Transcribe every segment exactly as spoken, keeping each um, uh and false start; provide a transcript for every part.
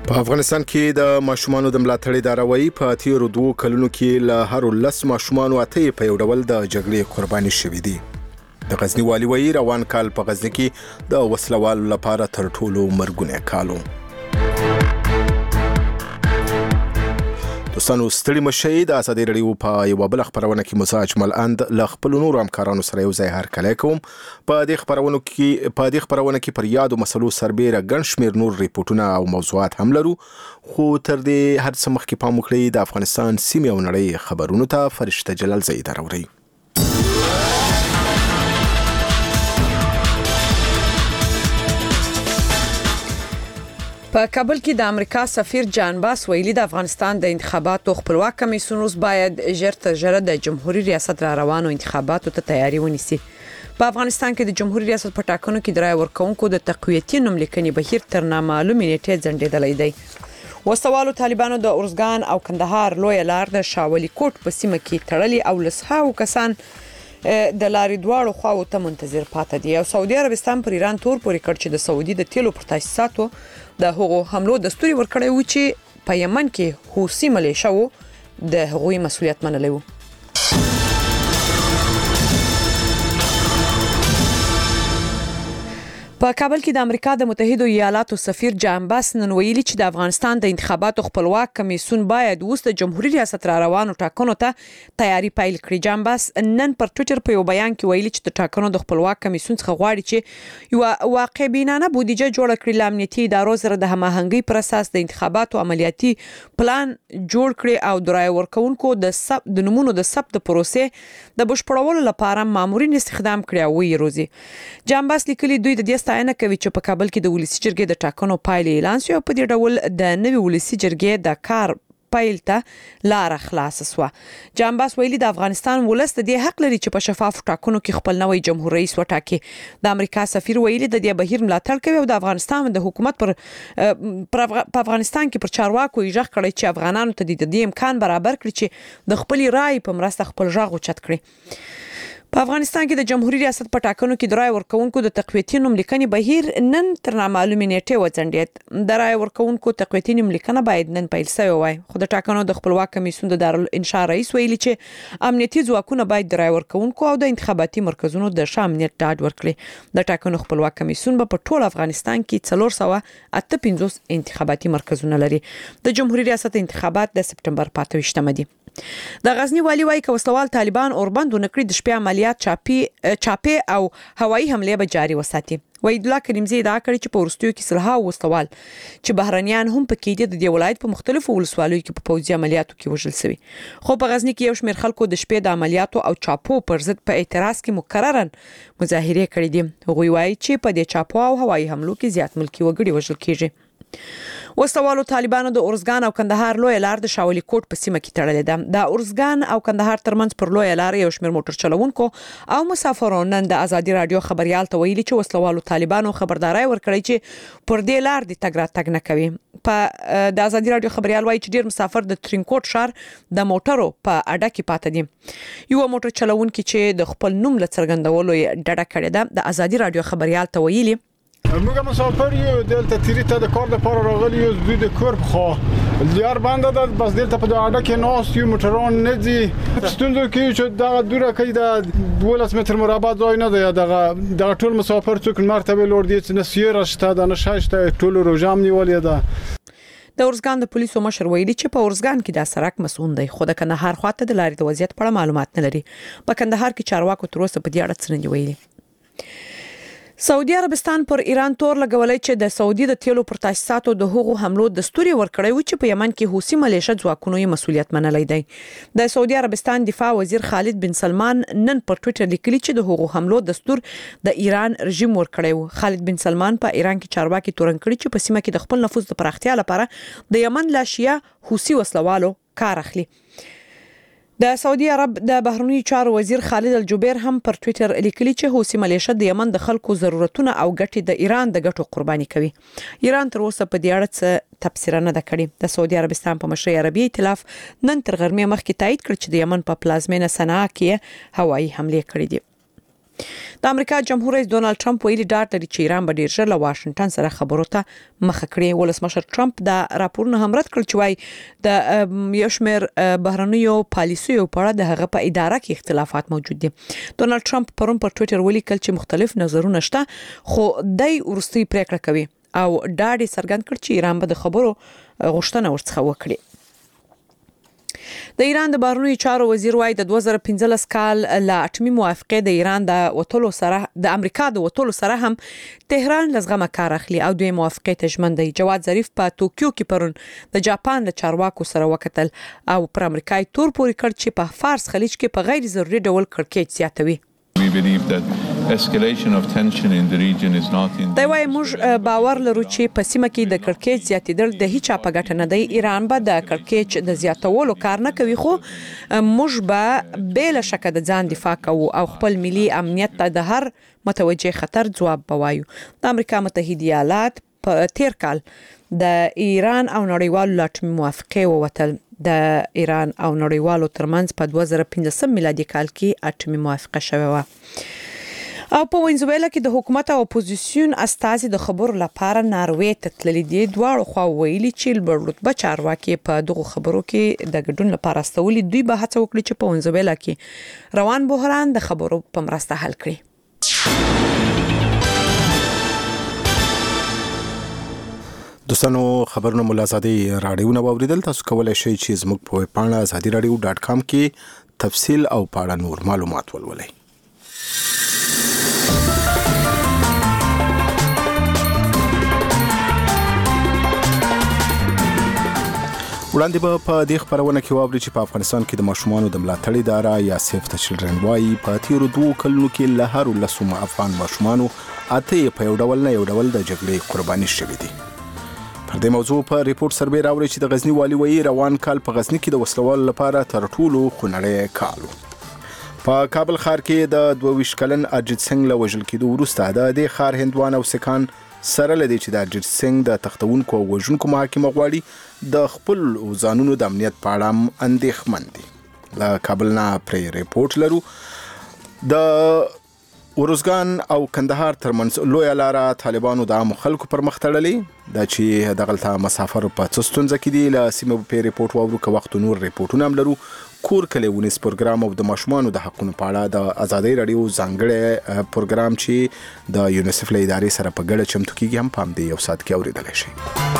په افغانستان کې د ماشومانو د ملاتړ اداره وایي په تیرو دوه کلونو کې له هر لس ماشومانو اته په یو ډول د جګړې قرباني شوي دي. د غزنی والي وایي روان کال په غزنی کې د وسلوالو لپاره تر ټولو مرګونه کالو. دوستانو ستړي مشئ د ازادي راډیو په یو بل خبرونه کې موسی اجمل اند ل خپل نور همکارانو سره یو ځای هرکلی کوم. په دې خبرونه کې په دې خبرونه کې پر یادو مسلو سربېره ګڼ شمېر نور ریپورتونه او موضوعات هم لرو، خو تر دې هر څه مخکې پام وکړئ د افغانستان سیمې او نړۍ خبرونو ته. فرشته جلال زید راوړي. په کابل کې د امریکا سفیر جان باس ویلي د افغانستان د انتخاباتو خپلواک کمیسیون اوس باید ژر تر ژره د جمهوریت ریاست را روانو انتخاباتو ته تیاری ونیسي. په افغانستان کې د جمهوریت ریاست په ټاکنو کې د رای ورکونکو د تقویتي نوملیکنې بهیر تر نامعلومې نیټې ځنډېدلی دی. وسوالو طالبانو د اورزګان او کندهار لوی لار د شاولي کوټ په سیمه کې تړلي او لسهاو کسان د لارې دواړو خواو ته منتظر پاتې دي. او سعودي عربستان پر ایران تور پورې کړ چې د سعودي د تیلو پر تاسیساتو د هغو حملو دستوري ورکړی و چې په یمن کې حوثي ملیشه وو د هغوی مسؤلیت منلی و. په کابل کې د امریکا د متحده ایالاتو سفیر جان باس نن ویلي چې د افغانستان د انتخاباتو خپلواک کمیسیون باید اوس د جمهوریت ریاست را روانو ټاکنو ته تیاری پیل کړي. جان باس نن پر ټوئیټر په یو بیان کې ویلي چې د ټاکنو د خپلواک کمیسیون څخه غواړي چې یو واقع بینانه بودیجه جوړ کړي، ل امنیتي ادارو سره د هماهنګۍ پر اساس د انتخاباتو عملیاتي پلان جوړ کړي او د رای ورکونکو د سب د نمونو د ثبت پروسې د بشپړولو لپاره مامورین استخدام کړي او وی روزي. جان باس لیکلي دوی د دې ستاینه کوي چې په کابل کې د ولسی جرګې د ټاکنو پایلې اعلان شوې او په دې ډول د نوي ولسی جرګې د کار پیل ته لار خلاص شوه. جان باس ویلي د افغانستان ولس د دې حق لري چې په شفاف ټاکنو کې خپل نوی جمهور رئیس وټاکي. د امریکا سفیر ویلي د دې بهیر ملاتړ کوي او د افغانستان د حکومت پر په افغانستان کې پر چارواکو یې ژغ کړی چې افغانانو ته د دې امکان برابر کړي چې د خپل رائے په مرسته خپل ژغ اوچت کړي. په افغانستان کې د جمهوریت ریاست په ټاکنو کې د رای ورکونکو د تقویتي نوملیکنې بهیر نن تر نامعلومې نیټې وځنډېد. د رای ورکونکو تقویتي نوملیکنه باید نن پیل شوی وای، خو د ټاکنو د خپلواک کمیسیون د دارالانشا رئیس ویلي چې امنیتي ځواکونه باید د رای ورکونکو او د انتخاباتي مرکزونو د ښه امنیت ډاډ ورکړي. د ټاکنو خپلواک کمیسیون په ټول افغانستان کې څلور سوه اته پنځوس انتخاباتي مرکزونه لري. د جمهوریت ریاست انتخابات د سپټمبر په اته ویشتمه دي. د غزنی والي وایي که وسلوال طالبان اوربند ونکړي د شپې عملیات چاپی چاپی او هوایي حمله به جاري وساتي. وحید الله کریمزی ادعا کړې چې په وروستیو کې سلهاو وسلوال چې بهرنیان هم پکې دي د دې ولایت په مختلفو ولسوالیو کې په پوځي عملیاتو کې وژل شوي. خو په غزنی کې یو شمېر خلکو د شپې د عملیاتو او چاپو پر ضد په اعتراض کې مکررا مظاهرې کړې دي. هغوی وایي چې په دې چاپو او هوایي حملو کې زیات ملکي وګړي وژل کیږي. وسوالو طالبانو د اورزګان او کندهار لوی لار د شاولي کوټ په سیمه کې تړلې ده. د اورزګان او کندهار ترمنځ پر لوی لار یو شمېر موټر چلوونکو او مسافرونو نن د ازادي رادیو خبريال ته ویلي چې وسلوالو طالبانو خبرداري ورکړی چې پر دې لار د تګ راتګ نه کوي. په د ازادي رادیو خبريال وایي چې ډیر مسافر د ترینکوټ ښار د موټرو په اډه کې پاتې دي. یو موټر چلوونکي چې د خپل نوم لڅرګندولو ډډه کړې ده د ازادي رادیو خبريال ته ویلي موږ مسافر یو دلته تیری ته د کار لپاره راغلی یو دوی د کور خو لیار باندې ده بس دلته په اډه کې ناس یو موټران نه دي ستوندو کې چې دا دوره کې د دولس متر مربع ځای نه دی. دغه دغه ټول مسافر څوک مرتبه لور دي چې نسیر شته د نشاشته ټول روجام نیولې ده. د اورزګان د پولیسو مشر ویلي چې په اورزګان کې د سرک مسؤل دی، خو د کندهار خواته د لارې د وضعیت په اړه معلومات نه لري. په کندهار کې چارواکو تر اوسه په دې اړه څه نه دی ویلي. سعودي عربستان پر ایران تور لګولای چې د سعودي د تیلو پر تاسیساتو د هغو حملو دستوري ورکړی و چې په یمن کې حوثي ملیشه ځواکونو یې مسؤلیت منلی دی. د سعودي عربستان دفاع وزیر خالد بن سلمان نن پر ټوئیټر لیکلی چې د هغو حملو دستور د ایران رژیم ورکړی و. خالد بن سلمان په ایران کې چارواکي تورن کړی چې په سیمه کې د خپل نفوذ د پراختیا لپاره د یمن لا شیعه حوثي وسلوالو کار اخلي. د سعودي عرب د بهرنی چارو وزیر خالد الجبیر هم پر ټوئیټر لیکلی چې حوثي ملیشه د یمن د خلکو ضرورتونه او ګټې د ایران د ګټو قرباني کوي. ایران تر اوسه په دې اړه څه تفسیر نه ده کړې. د سعودي عربستان په مشرۍ عربي ائتلاف نن تر غرمې مخکې تایید کړ چې د یمن په پلازمینه صنعا کې هوایي حمله کړې دي. د امریکا جمهور رئیس ډونالد ټرمپ ویلي ډاډ لري چې ایران به ډیر ژر له واشنگټن سره خبرو ته مخه کړي. ولسمشر ټرمپ دا راپورونه هم رد کړ چې وايي د یو شمېر بهرنیو پالیسیو په اړه د هغه په اداره کې اختلافات موجود دي. ډونالد ټرمپ پرون پر ټوئیټر ولیکل چې مختلف نظرونه شته خو دای ورستي پریکړه کوي او ډاډ څرګند کړ چې ایران به د خبرو غوښتنه ورڅخه وکړي. د ایران د بهرنیو چارو وزیر وايي د دوه زره پنځلس کال له اټومي موافقې د ایران د وټولو سره د امریکا د وټولو سره هم تهران لزغمه کار اخلي او د موافقې ته ژمن دی. جواد ظریف په توکیو کې پرون د جاپان له چارواکو سره وکتل او پر امریکای تور پوري کړ چې په فارس خلیج کې په غیر ضروري ډول کړکېچ زیاتوي. We believe that escalation of tension in the region is not in دا وايي موږ باور لرو چې په سیمه کې د کړکېچ زیاتېدل د هیڅ په ګټه نه دی. ایران به د کړکېچ د زیاتولو کار نه کوي خو موږ به بل شکه د ځان دفاع کوو او خپل ملي امنیت ته د هر متوجه خطر جواب بوایو. د امریکا متحده ایالات په تیر کال د ایران او نړیوالو اټومي موافقې ووتل. د ایران او نړیوالو ترمنځ په دوه زره پنځه میلادي کال کې اټومي موافقه شوه و. او په وینزویلا کې د حکومت او اپوزیسیون استازي د خبرو لپاره ناروې ته تللي دي. دواړو خوا ویلي چې لوړ رتبه چارواکي په دغه خبرو کې د ګډون لپاره استولي. دوی به هڅه وکړي چې په وینزویلا کې روان بحران د خبرو په مرسته حل کړي. دوستانو خبرونه مو لازادي راډیو نه اوریدل. تاسو کولای شئ چې زموږ په پاڼه ازادي رادیو ډاټ کام کې تفصیل او پاړه نور معلومات ولولئ. وړاندې به په دې خبرونه کې واوري چې په افغانستان کې د ماشومانو د ملاتړ اداره یا سیف د چلډرن وايي په تیرو دوه کلونو کې له هر لسو افغان ماشومانو اته په یو ډول نه یو ډول د جګړې قرباني شوي دي. پر دې موضوع په ریپورت سربې راوړي چې د غزنی والي وایي روان کال په غزنی کې د وسلوال لپاره تر ټولو خونړی کال و. په کابل ښار کې د دوه ویشت کلن اجیت سنگ له وژل کېدو وروسته د دې ښار هندوان او سکان سره لدی چې د اجیت سنگ د تختونکو او وژونکو محاکمه غواړي د خپل ځانونو د امنیت په اړه اندېښمن دي. له کابل نه پرې ریپورت لرو. د ورزګان او کندهار ترمنځ لوی لاره طالبانو د عام خلکو پر مخ تړلې دا چې دغلته مسافر په څستونځ کې دي. له سیمه په ریپورت واورو که وخت نور ریپورتونه هم لرو. کور کلی ونیس پروګرام او د ماشومانو د حقونو په اړه د ازادي رادیو ځانګړی پروګرام چې د یونیسف له ادارې سره په ګډه چمتو کیږي هم پام دی یو سات کې اوریدل شي.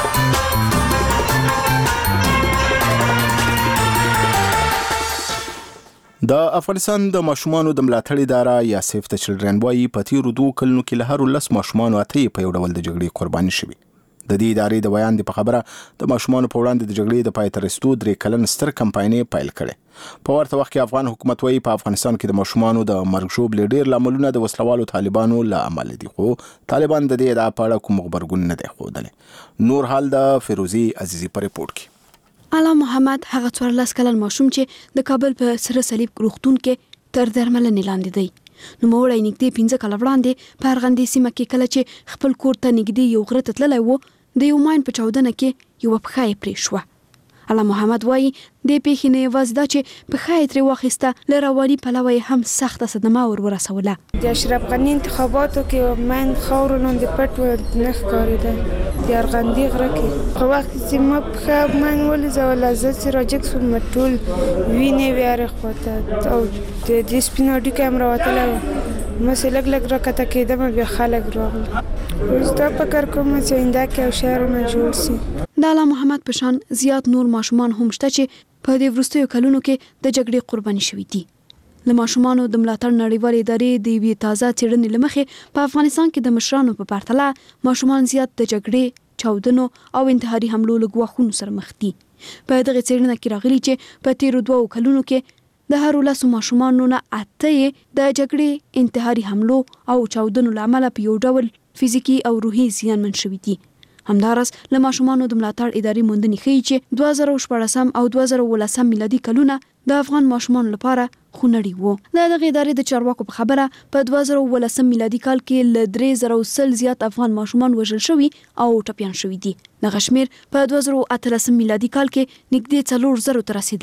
د افغانستان د ماشومانو د ملاتړ اداره یا سیف د چلډرن وايي په تیرو دوه کلونو کې له هر لس ماشومانو اته په یو ډول د جګړې قرباني شوي. د دې ادارې د بیان په خبره د ماشومانو په وړاندې د جګړې د پای ته رسیدو درې کلن ستر کمپاینې پیل کړي. په ورته وخت کې افغان حکومت وايي په افغانستان کې د ماشومانو د مرګ ژوبلې ډېر لاملونه د وسلوالو طالبانو له امله دي خو طالبان د دې ادعا په اړه کوم غبرګون نه دی ښودلی. نور حال د فیروزي عزیزي په ریپورت کې. اعلی محمد هغه څوارلس کلن ماشوم چې د کابل په سره صلیب روغتون کې تر درملنې لاندې دی. نو موړی نږدې پنځه کاله وړاندې په ارغندې سیمه کې کله چې خپل کور ته نږدې یو غره ته تللی و د یو ماین په چاودنه کې یو پښه یې پرې شوه. اعلی محمد وایي د پیښې نه یوازې دا چې پښه یې ترې واخیسته له رواني پلوه یې هم سخته صدمه ور ورسوله. د اشرف غني انتخاباتو کې من خاورو لاندې پټ و نه ښکارېده د ارغندې غره کې په وخت چې ما پښه من ولځوله زه چې راجګ شوم ټول وینې وې هرې خواته او د دې سپین هډوکی هم راوتلی و. مې لږ لږ راکته کېدم بیا خلک راغله. اوس دا فکر کوم چې آینده کې یو شهرونه جوړ سي. د اعلی محمد په شان زیات نور ماشومان هم شته چې په دې وروستیو کلونو کې د جګړې قرباني شوي دي. له ماشومانو د ملاتړ نړیوالې ادارې د یوې تازه څېړنې له مخې په افغانستان کې د مشرانو په پرتله ماشومان زیات د جګړې، چاودنو او انتحاري حملو له ګواښونو سره مخ دي. په دغه څېړنه کې راغلي چې په تیرو دوو کلونو کې د هر لسو ماشومانو نه اته د جګړې، انتحاري حملو او چاودنو له امله په یو ډول فزیکي او روحي زیانمن شوي دي. همدارس له ماشومانو د ملاتړ ادارې موندنې ښیي چې دوه زره شپاړسم او دوه زره اوولسم میلادي کلونه د افغان ماشومانو لپاره خونړي وو. د دغې ادارې د چارواکو په خبره په دوه زره اوولسم میلادي کال کې له درې زره سل زیات افغان ماشومان وژل شوي او ټپیان شوي دي. دغه شمېر په دوه زره اتلسم میلادي کال کې نږدې څلور زرو ته رسېدلی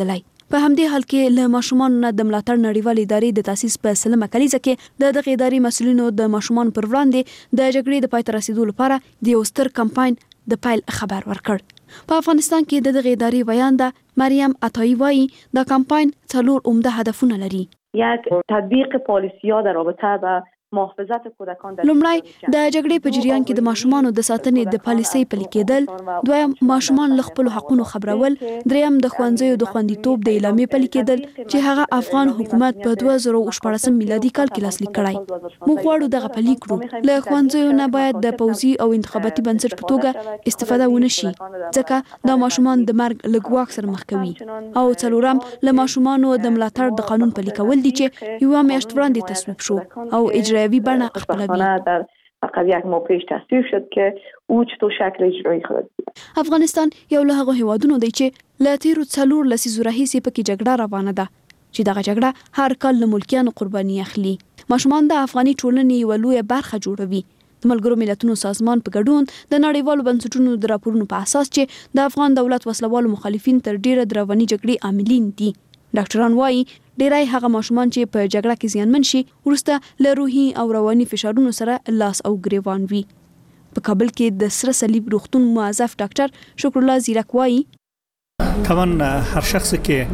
په همدې حال کې له ماشومان نه د ملاتړ نړیوال ادارې د تاسیس په سلمه کلیزه کې د دغه ادارې مسؤلینو د ماشومان پر وړاندې د جګړې د پای ته رسیدو لپاره د یو ستر کمپاین د پیل خبر ورکړ. په افغانستان کې د دغه ادارې ویان ده مریم عطایی وایي د کمپاین څلور عمده هدفونه لري. یک تطبیق پالیسی‌ها در رابطه با محافظت کودکان در لومړی د جګړې په جریان کې د ماشومانو د ساتنې د پالیسۍ پلي کېدل، دویم ماشومان له خپل حقونو خبرول، دریم د ښوونځیو د خوندیتوب د اعلامیې پلي کېدل چې هغه افغان حکومت په دوه زره او شپاړسم میلادي کال کې لاسلیک کړی. موږ غواړو دغه پلي کړو. له ښوونځیو نه باید د پوځي او انتخاباتي بنسټ په توګه استفاده ونه شي ځکه دا ماشومان د مرګ له ګواښ سره مخ کوي. او څلورم له ماشومانو د ملاتړ د قانون پلي کول دي چې یوه میاشت وړاندې تصویب شو او اجرایوي بڼه خپلوي. در فقط یک ماه پیش تصویب شد که او چطور شکل اجرایی خواهد بود. افغانستان یو له هغو هیوادونو دی چې له تیرو څلور لسیزو راهیسې پکې جګړه روانه ده چې دغه جګړه هر کال له ملکیانو قرباني اخلي. ماشومان د افغاني ټولنې یوه لویه برخه جوړوي. د ملګرو ملتونو سازمان په ګډون د نړیوالو بنسټونو د راپورونو په اساس چې د افغان دولت وسلوالو مخالفین تر ډیره د رواني جګړې عاملین دي. ډاکټران وایي ډیری هغه ماشومان چې په جګړه کې زیانمن شي وروسته له روحي او رواني فشارونو سره لاس او ګریوان وي. په کابل کې د سره صلیب روغتون موظف ډاکټر شکر الله زیرک وایي طبعا هر شخص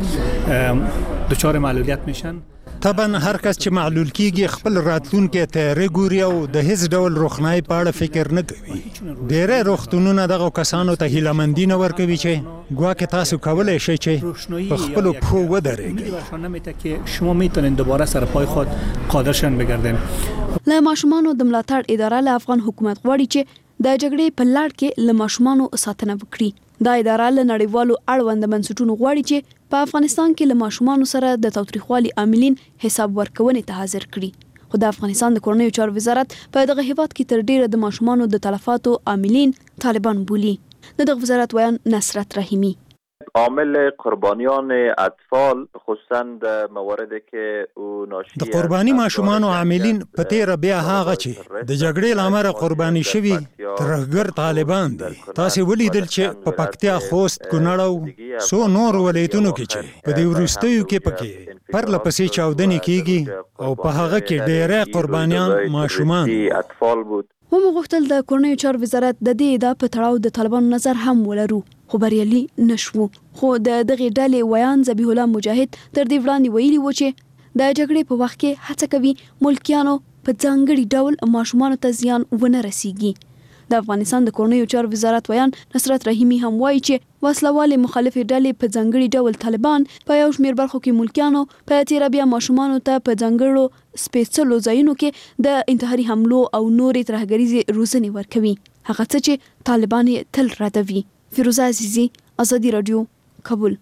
که دچار معلولیت میشن طبعا هر کس چې معلول کیږي خپل راتلونکي تیاری ګوري او د هیڅ ډول روښنايي په اړه فکر نه کوي. ډېری روغتونونه دغه کسانو ته هیلهمندي نه ورکوي چې ګواکې تاسو کولی شئ چې په خپلو پښو ودرېږئ. شما میتونین دوباره سر پای خود قادر شن بگردین. له ماشومانو د ملاتړ اداره له افغان حکومت غواړي چې د جګړې په لړ کې له ماشومانو ساتنه وکړي. دا اداره له نړیوالو اړوند بنسټونو غواړي چې په افغانستان کې له ماشومانو سره د تاوتریخوالي عاملین حساب ورکونې ته حاضر کړي. خو د افغانستان د کورنیو چارو وزارت په دغه هیواد کې تر ډیره د ماشومانو د تلفاتو عاملین طالبان بولي. د دغه وزارت ویان نصرت رحیمی عامل قربانیان اطفال خصوصا د مواردی که او ناشی د قربانی ماشومان او عاملین په تیر بیا هغه چې د جګړې لامل قرباني شوي ترهګر طالبان دي. تاسو ولیدل چې په پکتیا، خوست، کونړ او سو نور ولایتونو کې چې په دې وروستیو کې پکې پرله پسې چاودنې کیږي او په هغه کې ډېرې قربانیان ماشومان اطفال بود. هم غوښتل د کورنیو چارو وزارت د دې ادعا په تړاو د طالبانو نظر هم ولرو خو بریالي نشو. خو د دغه ډلې ویان ذبیح الله مجاهد تر دې وړاندې ویلي و چې د جګړې په وخت کې هڅه کوي ملکیانو په ځانګړي ډول ماشومانو ته زیان ونه رسیږي. د افغانستان د کورنیو چارو وزارت ویان نصرت رحیمی هم وایي چې وسلوالې مخالفې ډلې په ځانګړي ډول طالبان په یو شمېر برخو کې ملکیانو په تیره بیا ماشومانو ته په ځانګړو سپېڅلو ځایونو کې د انتحاري حملو او نورې ترهګریزې روزنې ورکوي، هغه څه چې طالبان یې تل ردوي. فیروزه عزیزی، آزادی رادیو، کابل.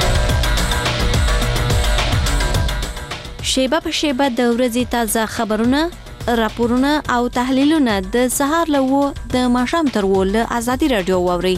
شیبه په شیبه د ورځې تازه خبرونه، راپورونه او تحلیلونه د سهار له و د ماښام تر و له آزادی رادیو واورئ.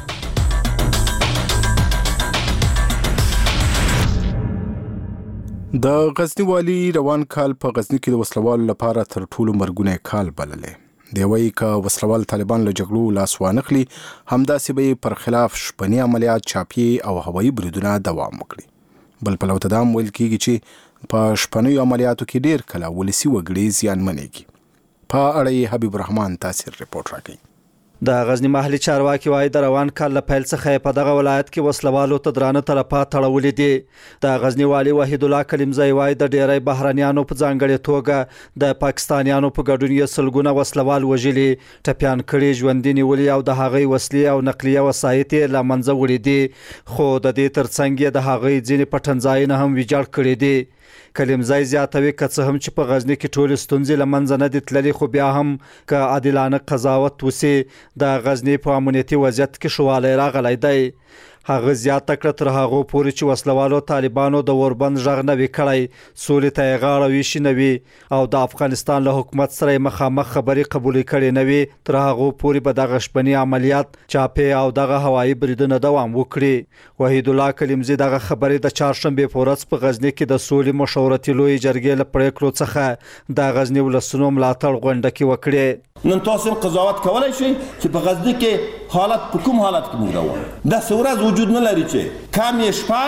د غزنی والی روان کال په غزنی کې د وسلوالو لپاره تر ټولو مرګونه کال بللې. دی وایي که وسلوال طالبان له جګړو لاس وانخلي همداسې به پر خلاف شپني عملیات، چاپي او هوایي بریدونه دوام وکړي. بل پلو ته دا هم ویل کېږي چې په شپنیو عملیاتو کې ډیر کله ولسي وګړي زیانمنېږي. په اړه یې حبیب الرحمن تاثیر رپورټ راکوي. د غزنی محلي چارواکي وایي د روان کال له پیل څخه په دغه ولایت کې وسلوالو ته درانه تلفات تړولې دي. د غزنی والي وحید الله کلیمزی وایي د ډیری بهرنیانو په ځانګړې توګه د پاکستانیانو په ګډون یې سلګونه وسلوال وژلي، ټپیان کړي، ژوندي نیولي او د هغې وسلې او نقلیه وسایط یې له منځه وړي دي. خو د دې ترڅنګ یې د هغې ځینې پټنځایونه هم ویجاړ کړي دي. کلیمزی زیاتوي که څه هم چې په غزنی کې ټولې ستونزې له منځه نه دي تللې، خو بیا هم که عادلانه قضاوت وسي د غزنی په امنیتي وضعیت کې ښه والی راغلی دی. هغه زیاته کړه تر هغو پورې چې وسلوالو طالبانو د اوربند غږ نه وي کړی، سولې ته یې غاړه ویشي نه وي او د افغانستان له حکومت سره یې مخامخ خبرې قبولې کړې نه وي، تر هغو پورې به دغه شپني عملیات، چاپې او دغه هوایي بریدونه دوام وکړي. وحید الله کلیمزی دغه خبرې د چهارشنبې په ورځ په غزنی کې د سولې مشورتي لویې جرګې له پرېکړو څخه د غزنی ولسونو ملاتړ غونډه کې وکړې. نن تاسو قضاوت کولای شئ چې په غزنی کې حالت په کوم حالت کې موږ روان ده. څه ورځ وجود نه لري چې کم یې شپږ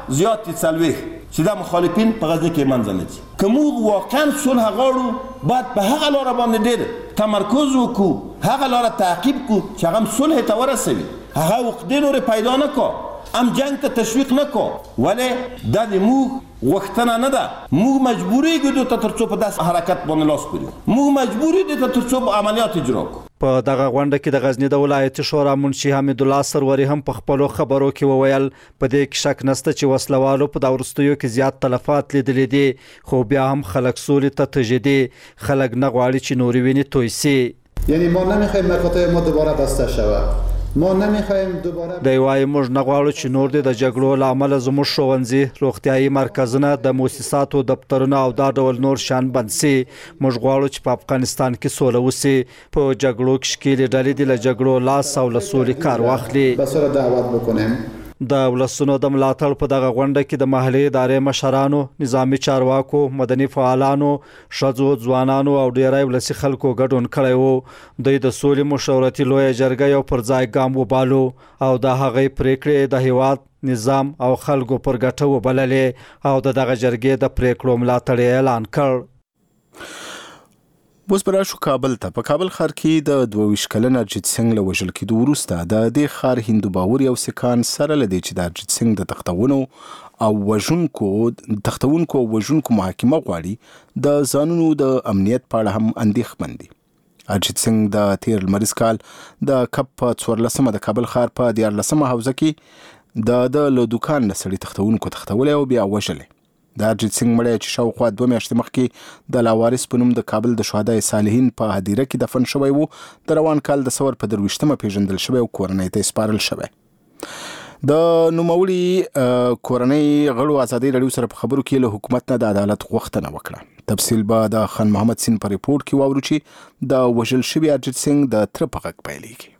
زیات دي څلوېښت چې دا مخالفین په غزني کې منځ نه ځي. که موږ واقعا صلح غواړو باید په هغه لاره باندې ډېر تمرکز وکړو، هغه لاره تعقیب کړو چې هغه صلح ته ورسوي. هغه عقدې نورې پیدا نه کړو، ام جنگ ته تشویق نه کړو، ولې دا د موږ غوښتنه نه ده. موږ مجبوري ګدو ته تر څو په داس حرکت باندې لاس کړو، موږ مجبوري دي تر څو عملیات اجرا کړو. په دغه غونډه کې د غزنی د ولایتي شورا منشي حمید الله سروري هم په خپلو خبرو کې وویل په دې کې شک نشته چې وسلوالو په دا وروستیو کې زیات تلفات لیدلې دي، خو بیا هم خلک سولې ته تجدي، خلک نه غواړي چې نورې وینې توی سي. یعنی ما نمیخوایم مقاطع ما دوباره بسته شود، ما نمیخوایم دوباره دی وايي موږ نه غواړو چې نور د جګړو له امله زموږ ښوونځي، روغتیايي مرکزونه، د مؤسساتو دفترونه او دا ډول نور شان بند سي. موږ غواړو چې په افغانستان کې سوله وسي. په جګړو کې ښکېلې ډلې د له جګړو لاس او له سولې کار واخلي. به سره دعوت بکنیم. د ولسونو د ملاتړ په دغه غونډه کې د محلي ادارې مشرانو، نظامي چارواکو، مدني فعالانو، ښځو، ځوانانو او ډیری ولسي خلکو ګډون کړی و. دوی د سولې مشورتي لویه جرګه یو پر ځای ګام وبالو او د هغې پریکړې د هیواد نظام او خلکو پر ګټه وبللې او د دغه جرګې د پریکړو ملاتړ اعلان کړ. اوس به راشو کابل ته. په کابل ښار کې د دوه ویشت کلن ارجیت سنګ له وژل کېدو وروسته د دې ښار هندو باوري او سکان سره له دې چې د ارجیت سنګ د تختونو او وژونکو تختونکو او وژونکو محاکمه غواړي، د ځانونو د امنیت په اړه هم اندېښمن دي. ارجیت سنګ د تیر لمریز کال د کب په څوارلسمه د کابل ښار په دیارلسمه حوزه کې د د له دوکان نه سړي تختونکو تختولی او بیا وژلی. د ارجیت سنګ مړی چې شاوخوا دوه میاشتې مخکې د لاوارث په نوم د کابل د شهدای صالحین په هدیره کې دفن شوی و، د روان کال د ثور په درویشتمه پیژندل شوی او کورنۍ ته سپارل شوی. د نوموړي کورنۍ غړو ازادي راډیو سره په خبرو کې له حکومت نه د عدالت غوښتنه وکړه. تفصیل به د خان محمد سین په ریپورت کې واورو چې د وژل شوي ارجیت سنګ د تره په غږ پیلېږي.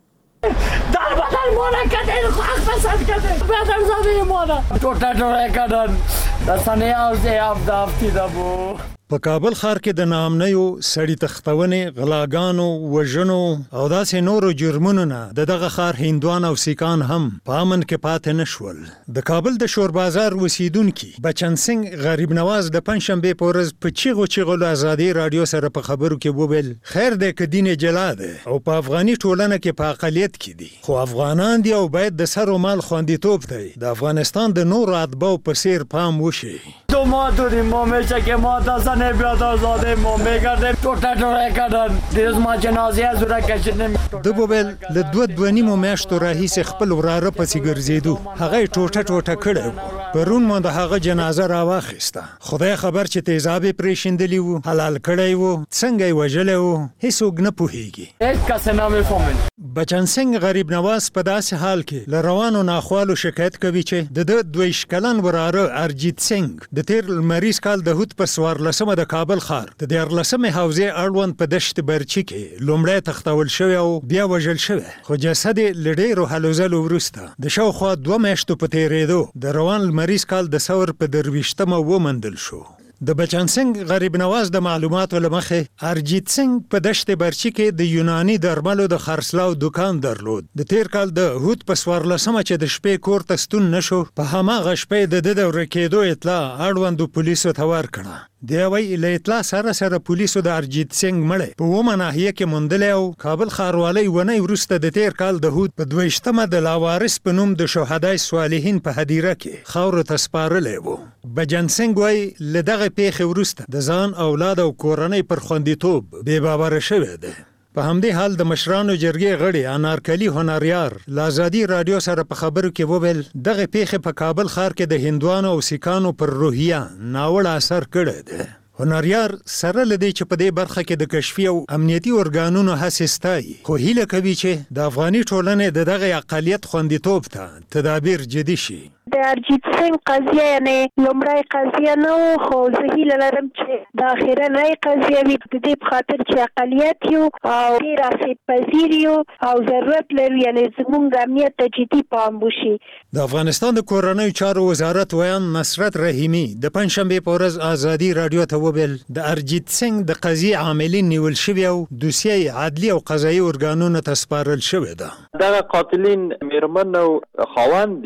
در بدن مانه کردن خواهد پسند کردن بدن زمین مانه توتا توره کردن دستانه آوزه آفده آفتیده بود. په کابل ښار کې د ناامنیو، سړي تختونې، غلاګانو، وژنو او داسې نورو جرمونو نه د دغه ښار هندوان او سیکان هم په امن کې پاتې نه شول. د کابل د شور بازار اوسیدونکي بچن سنګ غریب نواز د پنجشنبې په ورځ په چیغو چیغو له ازادي راډیو سره په خبرو کې وویل خیر دی که دین جلا دی او په افغاني ټولنه کې په اقلیت کې دي، خو افغانان دي او باید د سر و مال خوندیتوب دی د افغانستان د نورو اتباعو په څیر پام وشي. تو ما دوریم ما میشه که ما دستن بیاد آزاده ما میگردیم توتا توره کردن دیروز ما جنازه از اوره کشیدیم. د بوبل له دوه دوه نیمو میاشتو راهیسې خپل وراره پسې ګرځېدو، هغه یې ټوټه ټوټه کړی و. پرون مو د هغه جنازه راواخیسته، خدای خبر چې تیزاب یې پرې شیندلي وو، حلال کړی و، څنګه یې وژلی و، هیڅوک نه پوهېږي. هیڅ کس نمیفهمد. بچن سنګ غریب نواز په داسې حال کې له روانو ناخوالو شکایت کوي چې د ده دوه ویشت کلن وراره ارجیت سنګ د تیر لمریز کال د هوت په څوارلسمه د کابل ښار د دیارلسمې حوزې اړوند په دشت برچي کې لومړی تختول شوی او بیا وژل شوی، خو جسد یې له ډېرو هلو ځلو وروسته د شاوخوا دوه میاشتو په تېرېدو د روان لمریز کال د ثور په درویشتمه وموندل شو. د بچن سنګ غریب نواز د معلوماتو له مخې ارجیت سنګ په دشت برچي کې د یوناني درملو د خرڅلاو دوکان درلود. د تیر کال د هوت په څوارلسمه چې د شپې کور ته ستون نشو، په هماغه شپې د ده د ورک کېدو اطلاع اړوندو پولیسو ته ورکړه. دی وایي له اطلاع سره سره پولیسو د ارجیت سنګ مړی په اومه ناحیه کې موندلی او کابل ښاروالۍ ونۍ وروسته د تیر کال د هوت په دویشتمه د لاوارث په نوم د شهدای صالحین په هدیره کې خاورو ته سپارلی و. بچن سنګ وایي له دغه پیښې وروسته د ځان، اولاد او کورنۍ پر خوندیتوب بې باوره شوی دی. په همدې حال د مشرانو جرګې غړي انارکلي هنریار له ازادي راډیو سره په خبرو کې وویل دغه پیښې په کابل ښار کې د هندوانو او سیکانو پر روحیه ناوړه اثر کړی دی. هنریار سره له دې چې په دې برخه کې د کشفي او امنیتي ارګانونو هڅې ستایي، خو هیله کوي چې د افغاني ټولنې د دغه اقلیت خوندیتوب ته تدابیر جدي شي. د ارجیت سنګ قضیه یعنی لومړی قضیه نه و، خو زه هیله لرم چې د اخرنۍ قضیه وي، د دې په خاطر چې اقلیت یو او ډېر آسیب پذیر یو او ضرورت لرو یعنی زموږ د امنیت ته جدي پام وشي. د افغانستان د کورنیو چارو وزارت ویان نصرت رحیمي د پنجشنبې په ورځ ازادي راډیو ته وویل د ارجیت سنګ د قضیې عاملین نیول شوي او دوسیه عدلي او قضایي ارګانونو ته سپارل شوې ده. دغه قاتلین میرمن او خاوند دي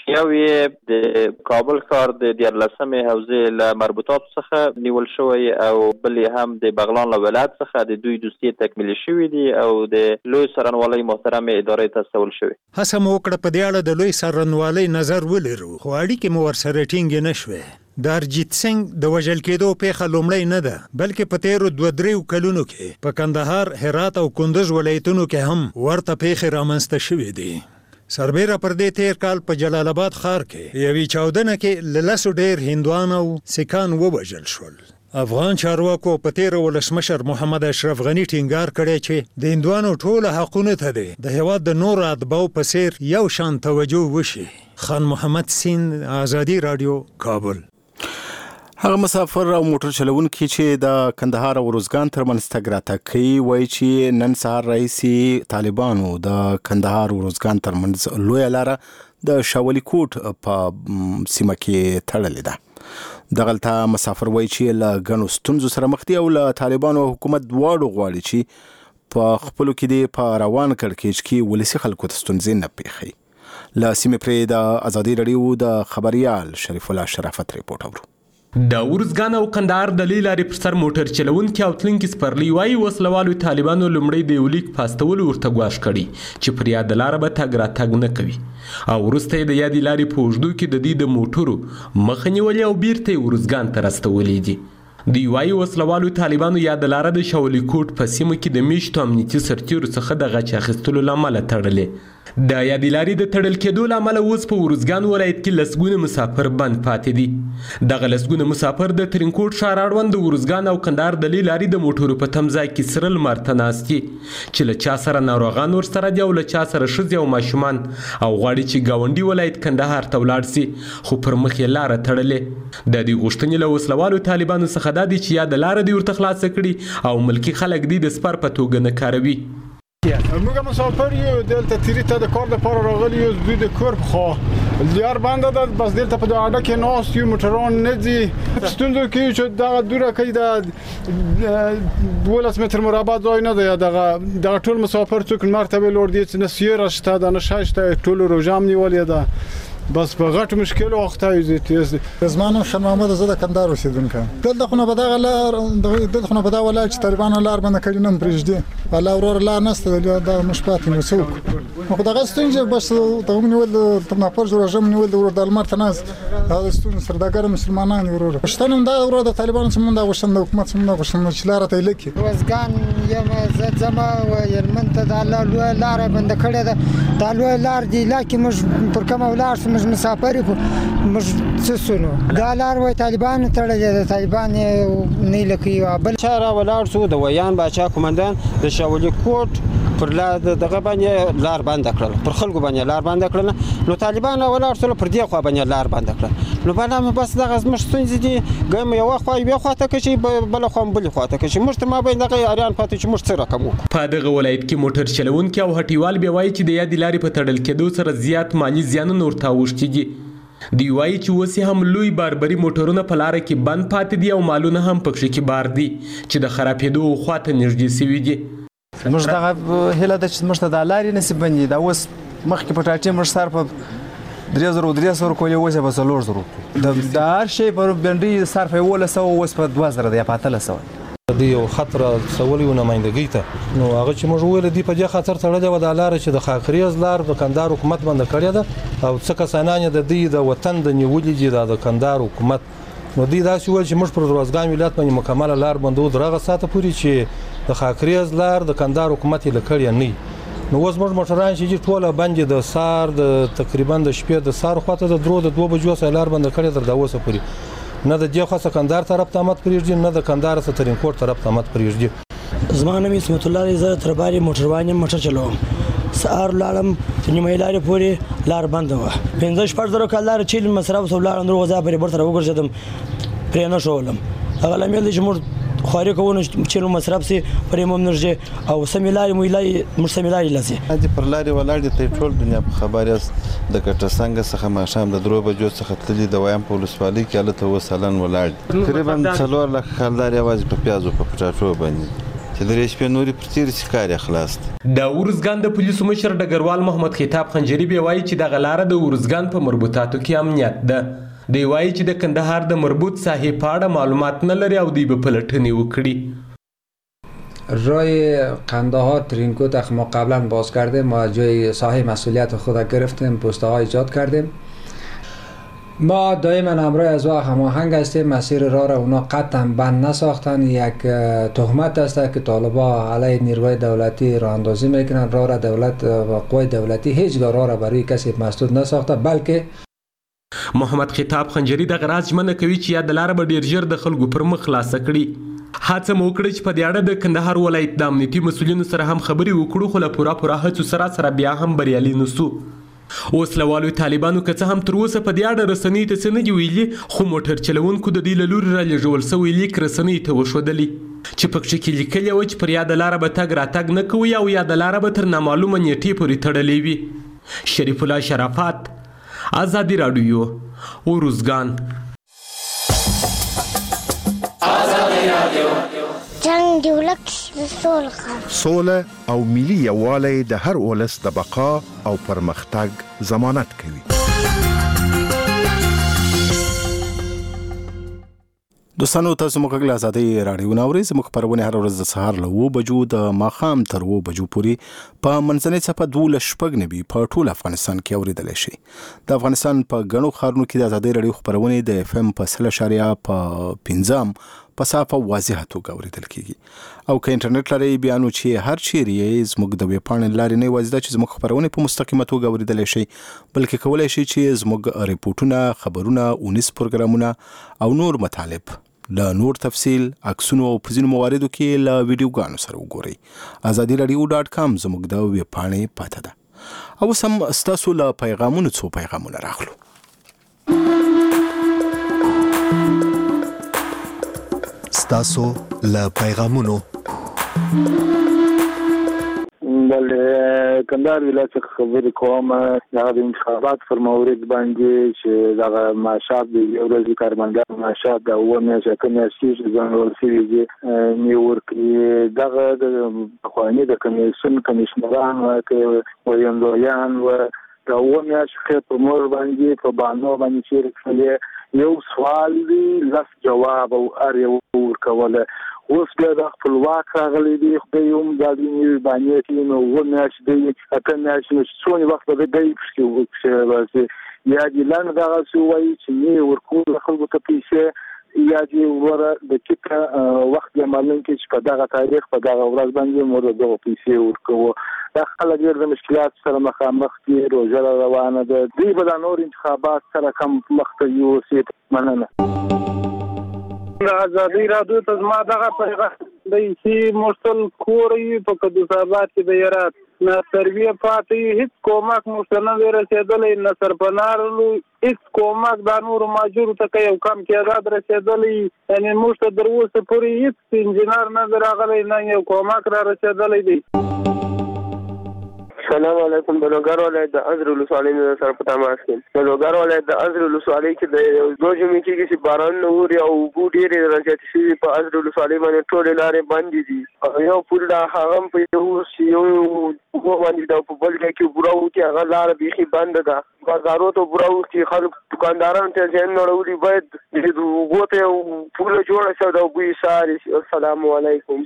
یو یې د کابل ښار د دیارلسمې حوزې له مربوطاتو څخه نیول شوی او بل یې هم د بغلان له ولایت څخه د دوی دوستي تکمیلي شوي دي او د لوی څارنوالۍ محترمې ادارې ته استول شوي. هڅه مو وکړه په دې اړه د لوی څارنوالۍ نظر ولرو خو اړیکې مو ورسره ټینګې نه شوې. د ارجیت سنګ د وژل کېدو پیښه لومړی نه ده بلکې په تیرو دوه دریو کلونو کې په کندهار، هرات او کندز ولایتونو کې هم ورته پیښې رامنځته شوې دي. سربیره پر دې تیر کال په جلال آباد ښار کې یوې چاودنه کې له لسو ډېر هندوان او سیکان ووژل شول. افغان چارواکو په تیر ولسمشر محمد اشرف غنی ټینګار کړی چې د هندوانو ټول حقونه ته دي د هېواد د نورو اتباعو په څیر یو شان توجه وشي. خان محمد سیند، آزادي راډیو، کابل. هغه مسافر او موټر چلونکي چې د کندهار او روزګان ترمنځ تګ راتګ کوي وایي چې نن سهار رئیسي طالبانو د کندهار او روزګان ترمنځ لویه لاره د شاولي کوټ په سیمه کې تړلې ده. دغلته مسافر وایي چې له ګڼو ستونزو سره مخ دي او له طالبانو او حکومت دواړو غواړي چې په خپلو کې دې په روان کړکېچ کې ولسي خلکو ته ستونزې نه پېښوي. له سیمې پرې د ازادي راډیو د خبریال شریف الله شرافت ریپورټ اورو. د ورزګان او کندهار د لې لارې پر سر موټر چلونکي او تلونکي سپرلي وایي وسلوالو طالبانو لومړی د یو لیک په استولو ورته ګواښ کړي چې پر یاده لاره به تګ راتګ نه کوي او وروسته یې د یادې لارې په اوږدو کې د دې د موټرو مخه نیولې او بیرته یې ورزګان ته راستولې دي. دوی وایي وسلوالو طالبانو یاده لاره د شاولي کوټ په سیمه کې د میشتو امنیتي سرتیرو څخه د غچ اخیستلو له امله تړلې. د یادې لارې د تړل کېدو له امله اوس په ورزګان ولایت کې لسګونه مسافر بند پاتې دي. دغه لسګونه مسافر د ترینکوټ ښار اړوند د ورزګان او کندهار د لې لارې د موټرو په تم ځای کې سره لمر ته ناست دي چې له چا سره ناروغان ورسره دي او له چا سره ښځې او ماشومان او غواړي چې ګاونډي ولایت کندهار ته ولاړ سي خو پر مخ یې لاره تړلې. د دې غوښتنې له وسلوالو طالبانو څخه دا دي چې یا د لاره دې ورته خلاصه کړي او ملکي خلک دې د سپر په توګه نه کاروي. موږ مسافر یو دلته تیری ته د کار لپاره راغلي یو دوی د کور په خوا لیار بنده ده بس دلته په اډه کې ناست یو موټران نه ځي ستونزه کې چې دغه دوره کې د دولس متر مربع ځای نه دی دغه دغه ټول مسافر څوک مرتبه لور دي چې نسیر شته د نشاشته ټول روجام نیولې ده بس په غټ مشکل وخت یې تیز زمانو شن محمد زده کندهار اوسیدونکو دلته خو نه بدغه لار دلته خو نه بدغه ولا چې طالبانو لار باندې کړي نن پرېږدي الله ورور لار نسته دا مشپات نو څوک خو دغه ستونزه بس ته ونیول ته نه پر جوړ جام نیول د ور د المر تناز دا ستونزه سره د ګرم مسلمانان ورور پښتنم دا ورور د طالبانو څخه د غوښتنه د حکومت څخه غوښتنه چې لار ته لکی وزګان یم زه زما و يرمن ته د الله لار باندې کړي ده د الله لار دی لکه مش پر کوم ولار مش مسافر کو مش سسونو دا لار وای طالبان تړلې د طالبان نه لکی بل چاره ولار سو د ویان باچا کومندان د شاولي کوټ پر لا دغه باندې لار بند کړل پر خلکو باندې لار بند کړل نو طالبان ولار سره پر دی خو باندې لار بند کړل نو باندې بس دغه مش ستونزې دي ګم یو خو یو خو ته کې بل خو بل خو ته کې مشت ما بین دغه اریان پاتې چې مشت سره کوم په دغه ولایت کې موټر چلونکي او هټیوال به وایي چې د یادې لارې په تړل کېدو سره زیات مالی زیانونه ورته اوښتي دي. دی وایي چې اوس هم لوی باربري موټرونه په لاره کې بند پاتې دي او مالونه هم پکښې کې بار دي چې د خرابېدو خواته نږدې سوي دي. موږ دغه هیله ده چې موږ ته د لارې نصیب بندي دا اوس مخکې په ټاټې موږ سر په درې زره درې سوه کولې اوس یې په څلور زره د هر شی پر بنډۍ صرف یې اوولس سوه اوس په دوه زره دی یا په اتلس سوه د یو خطر سوالي و نمایندګۍ ته نو هغه چې موږ ویل دي په دې خاطر تړلې وه دا لاره چې د خاکریز لار د کندهار حکومت باندې کړې ده او څه کسانان یې د دوی د وطن د نیولې دي دا د کندهار حکومت نو دوی داسې ویل چې موږ پر روزګان ولایت باندې مکمله لار بندو تر هغه ساعته پورې چې د خاکریز لار د کندهار حکومت یې له کړې نه نو اوس موږ موټران چې ټوله بندې د سار د تقریبا د شپې د سار خواته د درو د دوه بجو سره لار بند کړې تر دا اوسه پورې نه د دې خاصه کندهار طرف ته امت پرېږدي نه د کندهار څخه ترینکوټ طرف ته امت پرېږدي. زما نوم اسمت الله دی زه تر بارې موټروان یم موټر چلوم سهار لاړم په نیمایي لارې پورې لار بنده وه پنځه شپږ زره کال لاره چې مصرف سو لاړم دروغ ځای پرې بر سره وګرځېدم پرې نه شولم هغه لامل دی چې موږ خواري کوو چې مصرف سي پرې مو نرجه او سمې لارې مو لای مش سمې لارې لاسي دې پر لارې ولاړ دي ته ټول دنیا په خبر یاست د کټه څنګه څخه ماښام د درو بجو څخه تللي د وایم په ولسوالۍ کې هلته اوس سلن ولاړ دي تقریبا څلور لک کال لارې یوازې په پیازو په پټاټو باندې چې درې شپې نورې پر تېرې شي کار یې خلاص دی. د ارزګان د پولیسو مشر ډګروال محمد خطاب خنجري بیا وایي چې دغه لاره د ارزګان په مربوطاتو کې امنیت ده. دی وایي چې د کندهار د مربوط ساحې په اړه معلومات نه لري او دوی به پلټنې وکړي. رای قندهار ترینکو تخت ما قبلا باز کردیم، ما جای ساحه مسئولیت خود گرفتیم، پسته ها ایجاد کردیم. ما دائما همراه از او هماهنگ هستیم. مسیر راه را اونا قطعا بند نساختن. یک تهمت است که طالبا علیه نیروهای دولتی راه اندازی میکنن. راه را دولت و قوای دولتی هیچ راه را برای کسی مسدود نساخته، بلکه محمد خطاب خنجري دغه راز ژمنه کوي چې یا د لاره به ډیر ژر د خلکو پر مخ خلاصه کړي. هڅه مو وکړه چې په دې اړه د کندهار ولایت د امنیتي مسؤلینو سره هم خبرې وکړو، خو له پوره پوره هڅو سره سره بیا هم بریالي نه سو. اوس له والو طالبانو که څه هم تر اوسه په دې اړه رسنۍ ته څه نه دي ویلي، خو موټر چلوونکو د دوی له لورې رالېږول سوی لیک رسنیو ته وښودلی چې پکښې کې لیکلي وه چې پر یاده لاره به تګ راتګ نه کوي او یاده لاره به تر نامعلومه نیټې پورې تړلې وي. شریف الله شرافت، آزادی راډیو، ارزګان. جنگ دی ولک د سوله سوله او ملي یووالی د هر ولس د بقا او پرمختګ ضمانت کوي. دوستانو تاسو موږ غږ آزادۍ راډیو ناوري زموږ خپرونه هر ورځ د سهار له اوه بجو د ماښام تر اوه بجو پورې په منځنۍ څپه دولس شپږ نوي په ټول افغانستان کې اورېدلی شي. د افغانستان په ګڼو ښارونو کې د آزادۍ راډیو خپرونې د اف ام په سل اشاریه په پنځم په صافه واضحه توګه اورېدل کیږي. او که انټرنیټ لرئ بیا نو چې هر چیرې یې زموږ د ویب پاڼې لارې نه یوازې دا چې زموږ خپرونې په مستقیمه توګه اورېدلی شئ، بلکې کولی شئ چې زموږ ریپورټونه، خبرونه، اونیز پروګرامونه او نور مطالب له نور تفصیل، عکسونو او په ځینو مواردو کې له ویډیوګانو سره وګورئ. ازادي راډیو ډاټ کام زموږ د ویب پاڼې پته ده. او اوس هم ستاسو له پیغامونو څو پیغامونه راخلو. ستاسو له پیغامونو بله کندهار ولایت څخه خبرې کوم. دغه د انتخابات پر مورد باندې چې دغه معاشات د یو ورځې کارمندانو معاشات د اووه میاشتې اته میاشتې ځانګړل شوي دي مې ورکړي. دغه د پخواني د کمیسیون کمیشنران و ویندویان و د اووه میاشتې په مور باندې په بانو باندې چیرې کړلې یو سوال دی لس جواب او هر یو ورکوله. اوس بیا د خپلواک راغلی دی خدای هم دا د نوي بانې کې نو اووه میاشتې دی اته میاشتې نو څومره وخت به دی پکې یا دې لاندې دغسې ووایي چې نه ورکوو خلکو ته پیسې یا دې وروره د کیکه وخت یې معلوم کړي چې په دغه تاریخ په دغه ورځ باندې موږ د دغو پیسې ورکوو. دا خلک ډېر د مشکلات سره مخامخ دي، روژه را روانه ده، دوی به دا نور انتخابات سره کم مخ ته یوسي. مننه. د ازادۍ راډیو ته زما دغه پیغام دی چې موږ ټول کور یو په قدس آباد کې د یارات نه تربیه پاتې هیڅ کومک موږ ته نه دی رسېدلی، نه سرپنارلو هیڅ کومک دا نورو ماجورو ته که یو کم کېداد رسېدلی، یعنې موږ ته تر اوسه پورې هیڅ انجینر نه دی راغلی، نه یو کومک را رسېدلی دی. السلام علیکم. د لوګر ولایت د ازر ولسوالۍ نه سره په تماس کې د لوګر ولایت د ازر ولسوالۍ کې د دوه جمعې کېږي چې باران نه اوري او اوبه ډېرې رازیاتې شوي په ازر ولسوالۍ باندې ټولې لارې بندې دي. یو پل دا هغه هم په یو یو اوبه باندې دا په بل ځای کې بوره وکړي هغه لاره بیخي بنده ده. بازارو ته بوره وکړي خلک دوکاندارانو ته ځان نړولي باید د اوبو ته یو پوله جوړه شي او د اوبو یې ساري شي. السلام علیکم.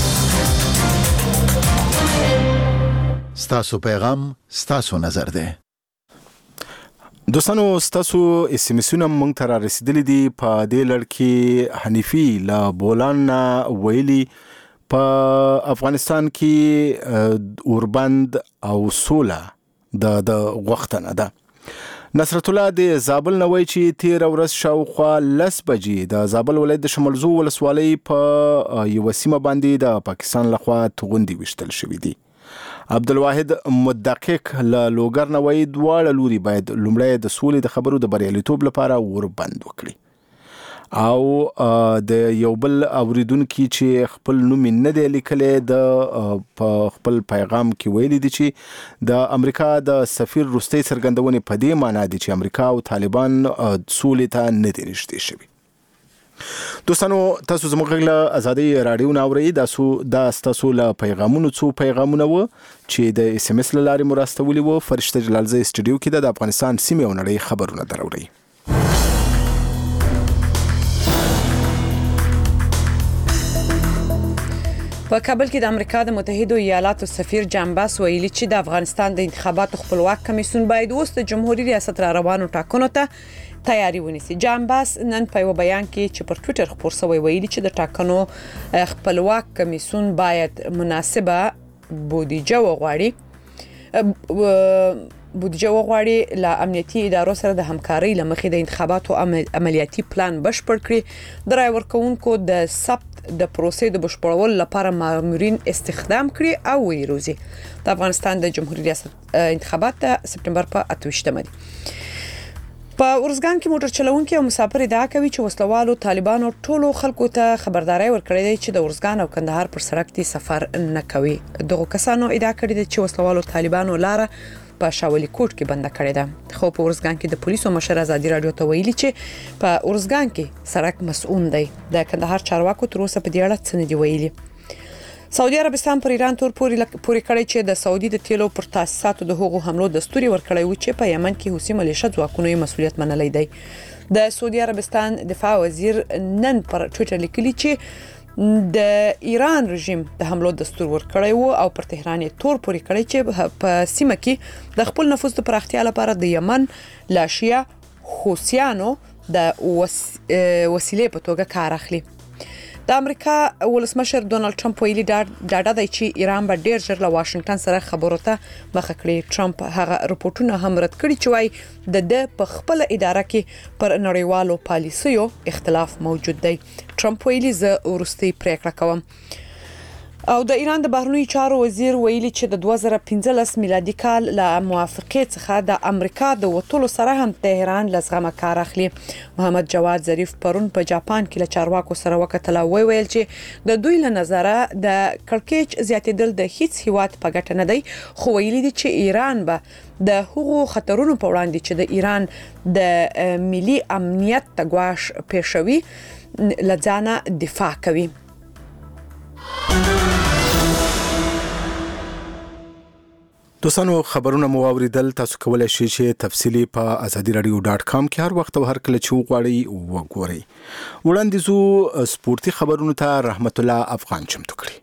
ستاسو پیغام ستاسو نظر دی. دوستانو ستاسو اس ام اسونه مونږ ته را رسیدلي دي. په دې لړ کې حنیفي له بولان ویلي په افغانستان کې اوربند او سوله د د غوښتنه ده. نصرت الله د زابل نه وایي چې تیر ورځ شاوخوا لس بجې د زابل ولایت د شمالزو ولسوالۍ په یوه سیمه باندې د پاکستان لخوا توغندي ویشتل شوي دي. عبدالواحد مدقق له لوګر نه وایي دواړه لوري باید لومړی د سولې د خبرو د بریالیتوب لپاره وربند وکړي. او د یو بل اوریدونکي چې خپل نوم نه دی لیکلی د په خپل پیغام کې ویلي دي چې د امریکا د سفیر وروستۍ څرګندونې په دې معنا دي چې امریکا او طالبان سولې ته نه دي نږدې شوي. دوستانو تاسو زموږ له ازادي رادیو ناوړی تاسو د تاسو له پیغامونو څو پیغامونه و چې د اس ام اس لارې مرستولي وو. فرشته جلالزی استودیو کې د افغانستان سیمه او نړۍ خبرونه دروړي. په کابل کې د امریکا د متحده ایالاتو سفیر جان باس ویلي چې د افغانستان د انتخاباتو خپلواک کمیسیون باید اوس د جمهوریت ریاست را روانو ټاکنو ته تیاری ونیسي. جان باس نن په یو بیان کې چې پر ټوئیټر خپور شوی ویلي چې د ټاکنو خپلواک کمیسیون باید مناسبه بودیجه وغواړي بودیجه وغواړي له امنیتي ادارو سره د همکارۍ لمخې د انتخاباتو عملیاتي پلان بشپړ کړي. د رای ورکوونکو د ثبت د پروسې د بشپړولو لپاره مامورین استخدام کړي او ویروزي. د افغانستان د جمهوریت ریاست انتخابات د سپټمبر په اتوشتمه دي. په اورزګان کې موټر چلوونکي او مسافر ادعا کوي چې وسلوالو طالبانو ټولو خلکو ته خبرداري ورکړې ده چې د اورزګان او کندهار پر سړک دي سفر نه کوي. دغه کسانو ادعا کړې ده چې وسلوالو طالبانو لاره په شاولي کوټ کې بند کړې ده. خو په اورزګان کې د پولیسو مشر ازادي رادیو ته ویلي چې په اورزګان کې سړک مسؤون دی. د کندهار چارواکو تر اوسه په دې اړه څه نه دی ویلي. سعودي عربستان پر ایران تور پوري پوري کړی چې د سعودي د تیلو پر تاسیساتو د هغو حملو دستوري ورکړی و چې په یمن کې حوثي ملیشه ځواکونو یې مسؤلیت منلی دی. د سعودي عربستان دفاع وزیر نن پر ټوئیټر لیکلی چې د ایران رژیم د حملو دستور ورکړی و او پر تهران یې تور پوري کړی چې په سیمه کې د خپل نفوذ د پراختیا لپاره د یمن لاشیا حوثیانو د وسیلې په توګه کار اخلي. د امریکا ولسمشر ډونالد ټرمپ ویلي ډاډه دی چې ایران به ډیر ژر له واشنگټن سره خبرو ته مخه کړي. ټرمپ هغه رپورټونه هم رد کړي چې وايي د د په خپل اداره کې پر نړیوالو پالیسیو اختلاف موجود دی. ټرمپ ویلي زه ورستي پریکړه کوم. او د ایران د بهرنیو چارو وزیر ویلي چې د دوه زره پنځلس میلادي کال له موافقې څخه د امریکا د وټولو سره هم تهران لزغمه کار اخلي. محمد جواد ظریف پرون په جاپان کې له چارواکو سره وکتل او ویل چې د دوی له نظره د کړکېچ زیاتېدل د هیڅ هیواد په ګټه نه دی. خو ویلي دي چې ایران به د هغو خطرونو په وړاندې چې د ایران د ملي امنیت ته ګواښ پېښوي لځانه دفاع کوي. دوستانو خبرونه مو اوریدل. تاسو کولای شئ چې تفصیلی په ازادي رادیو ډاټ کام کې هر وخت او هر کله چې وغواړئ وګورئ. وړاندیزو سپورتي خبرونو ته رحمت الله افغان چمتو کړی.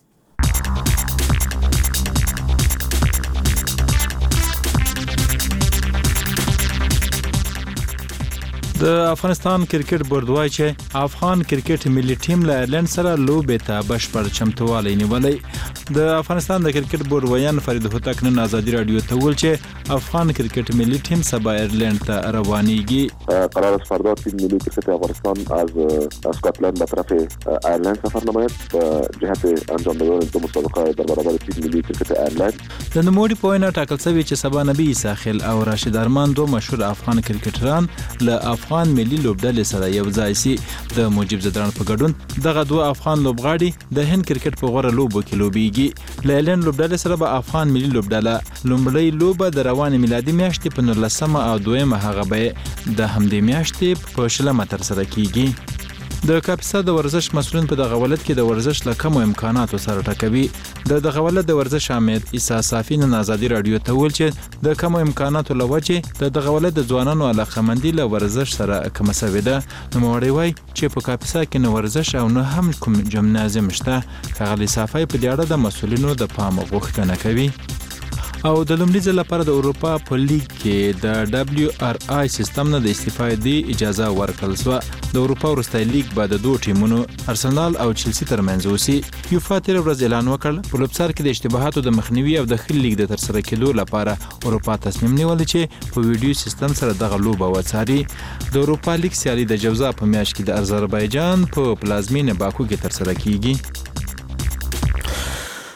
د افغانستان کرکټ بورډ وایي چې افغان کرکټ ملي ټیم له ایرلند سره لوبې ته بشپړ چمتووالی نیولی. د افغانستان د کرکټ بورډ ویان فرید هوتک نن ازادي رادیو ته ویل چې افغان کرکټ ملي ټیم سبا ایرلند ته روانیږي. قرار است فردا تیم ملی کرکت افغانستان از اسکاتلند به طرف ایرلند سفر نماید به جهت انجام دادن دو مسابقه در برابر تیم ملی کرکت ایرلند. د نوموړي په وینا ټاکل شوی چې سبا نبی ساحل او راشد ارمان دوه مشهور افغان کرکټران له افغان ملي لوبډلې سره یو ځای سي. د موجب زدران په ګډون دغه دوه افغان لوبغاړي د هند کرکټ په غوړه لوبو کې لوبيږي. له ایرلند لوبډلې سره به افغان ملي لوبډله لومړی لوبه د روانې میلادي میاشتې په نولسمه او دویمه هغه به د همدې میاشتې په شلمه تر سره کیږي. د کاپیسا د ورزش مسؤلین په دغه ولادت کې د ورزش له کمو امکاناتو سره ټاکوي. د دغه ولادت د ورزش امیر عیسی صافی نن ازادي رادیو ته ویل چې د کمو امکاناتو له وجې د دغه ولادت د ځوانانو علاقه‌مندي له ورزش سره کم شوې ده. نوموړی وایي چې په کاپیسا کې نه ورزش او نه هم کوم جمنازیم شته. ښاغلي صافی په دې اړه د مسؤلینو د پام غوښتنه کوي. او د لومړي ځل لپاره د اروپا په لیګ کې د دبليو ار آی سیستم نه د استفادې اجازه ورکړل شوه. د اروپا وروستی لیګ به د دوه ټیمونو ارسنال او چلسی ترمنځ وسی. یوفا تیر ورځ اعلان وکړ په لوبسار کې د اشتباهاتو د مخنیوي او د ښه لیګ د ترسره کېدو لپاره اروپا تصمیم نیولی چې په ویډیو سیستم سره دغه لوبه وڅاري. د اروپا لیګ سیالي د جوزا په میاشت کې د آذربایجان په پلازمینه باکو کې ترسره کیږي.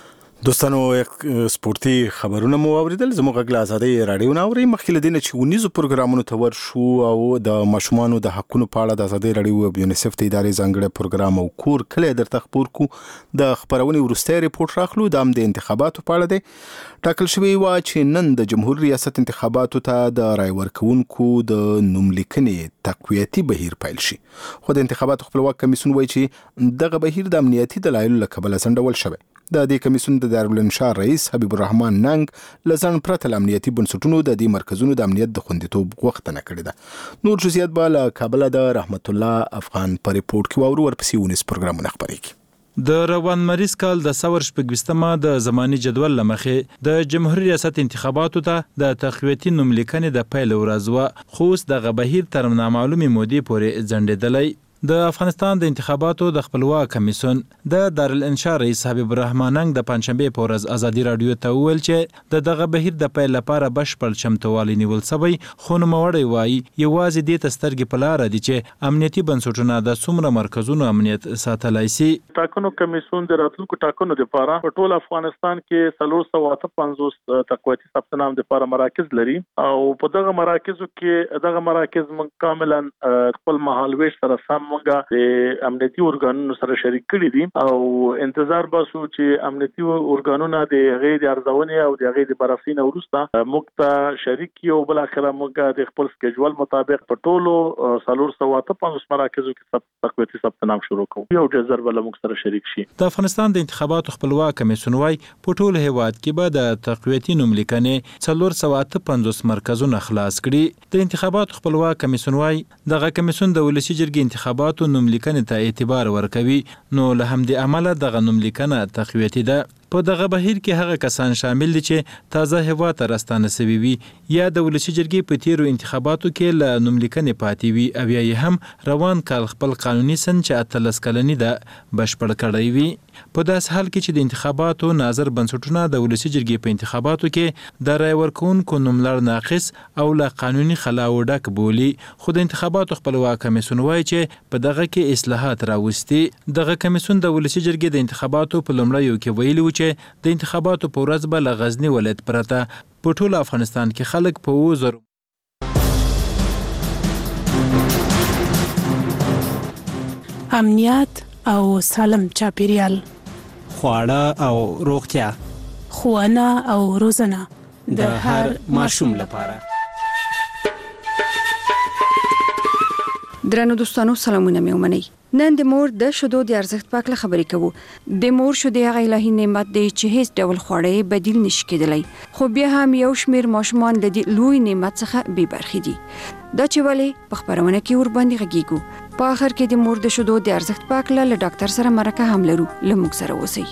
دوستانو سپورتي خبرونه مو اوریدل زموږ غږ له آزادۍ رادیو نه اورئ. مخکې له دې نه چې ونیزو پروګرامونو ته ورشو او د ماشومانو د حقونو په اړه د آزادۍ رادیو او یونیسف د ادارې ځانګړی پروګرام او کور کلی درته خپور کو. د خبرونې وروستی ریپورت راخلو دا هم د انتخاباتو په اړه دی. ټاکل شوی و چې نن د جمهوریت ریاست انتخاباتو ته د رای ورکوونکو د نوملیکنې تقویتي بهیر پیل شي، خو د انتخاباتو خپلواک کمیسیون وایي چې دغه بهیر د امنیتي دلایلو له کبله ځنډول شوی. د دې کمیسیون د دارالانشار رئیس حبیب الرحمن ننګ لزان پرته له امنیتي بنسټونو د دې مرکزونو د امنیت د خوندیتوب غوښتنه کړې ده. نور جزئیات به له کابل د رحمت الله افغان په ریپورت کې واورو. ورپسې ونیس پروګرامونه خپرېږي. د روان مریض کال د سور شپږویشتمه د زماني جدول له مخې د جمهوریت ریاست انتخاباتو ته د تقویتي نوملیکنې د پیل ورځ وه، خو اوس دغه بهیر تر نامعلومې مودې پورې ځنډېدلی. د افغانستان د انتخاباتو د خپلواک کمیسیون د دارالانشار رئیس حبیب الرحمن ننګ د پنځشنبې په ورځ ازادي راډیو ته وویل چې د دغه بهیر د پیل لپاره بشپړ چمتووالی نیول شوی، خو نوموړی وایي یوازې دې ته سترګې په لاره دي چې امنیتي بنسټونه د څومره مرکزونو امنیت ساتلی سي. ټاکنو کمیسیون د راتلونکو ټاکنو لپاره په ټول افغانستان کې څلور سوه اته پنځوس تقویتي ثبت نام لپاره مراکز لري او په دغه مراکزو کې دغه مراکز من کاملا خپل مهالویش سره سم مونږه د امنیتي ارګانونو سره شریک کړي دي او انتظار باسو چې امنیتي ارګانونه د هغې د ارزونې او د هغې د بررسۍ نه وروسته موږ ته شریک کړي او بالاخره موږ د خپل سکیجول مطابق په ټولو څلور سوه اته پنځوس مراکزو کې تقویتي ثبت نام شروع کوو. یو جزر بل موږ سره شریک شي. د افغانستان د انتخاباتو خپلواک کمیسیون وايي په ټول هیواد کې به د تقویتي نوملیکنې څلور سوه اته پنځوس مرکزونه خلاص کړي. د انتخاباتو خپلواک کمیسیون وايي دغه کمیسیون د ولسي جرګې انتخاباتو نوملیکنې ته اعتبار ورکوي، نو له همدې امله دغه نوملیکنه تقویتي ده. په دغه بهیر کې هغه کسان شامل دي چې تازه هیواد ته راستانه سوي وي یا د ولسي جرګې په تیرو انتخاباتو کې له نوملیکنې پاتې وي او یا یې هم روان کال خپل قانوني سن چې اتلس کلني ده بشپړ کړی وي. په داسې حال کې چې د انتخاباتو ناظر بنسټونه د ولسي جرګې په انتخاباتو کې د رای ورکوونکو نوملړ ناقص او له قانوني خلاو ډک بولي، خو د انتخاباتو خپلواک کمیسیون وایي چې په دغه کې اصلاحات راوستي. دغه کمیسیون د ولسي جرګې د انتخاباتو په لومړیو کې ویلي و چې د انتخاباتو په ورځ به له غزني ولایت پرته په ټول افغانستان کې خلک په اووه زرو امنیت او سالم چاپیریال، خواړه او روغتیا، ښوونه او روزنه د هر ماشوم لپاره. درنو دوستانو سلامونه مې ومنئ. نن د مور د شیدو د ارزښت په اړه خبرې کوو. د مور شیدې هغه الهي نعمت دی چې هیڅ ډول خوړې بدیل نشي کېدلی، خو بیا هم یو شمېر ماشومان له دې لوی نعمت څخه بې برخې دي. دا چې ولې په خپرونه کې ورباندې غږیږو. په آخر کې د مور د شیدو د ارزښت په اړه له ډاکټر سره مرکه هم لرو. له موږ سره اوسئ.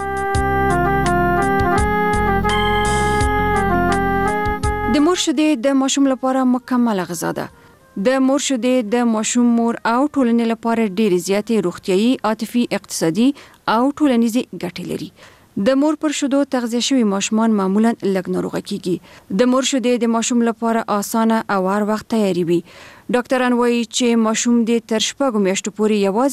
د مور شیدې د ماشوم لپاره مکمله غذا ده. د مور شیدې د ماشوم مور او ټولنې لپاره ډېرې زیاتې روغتیايي، عاطفي، اقتصادي او ټولنیزې ګټې لري. د مور پر شیدو تغذیه شوي ماشومان معمولا لږ ناروغه کیږي. د مور شیدې د ماشوم لپاره اسانه او هر وخت تیاري وي. ډاکټران وایي چې ماشوم دې تر شپږو میاشتو پورې یوازې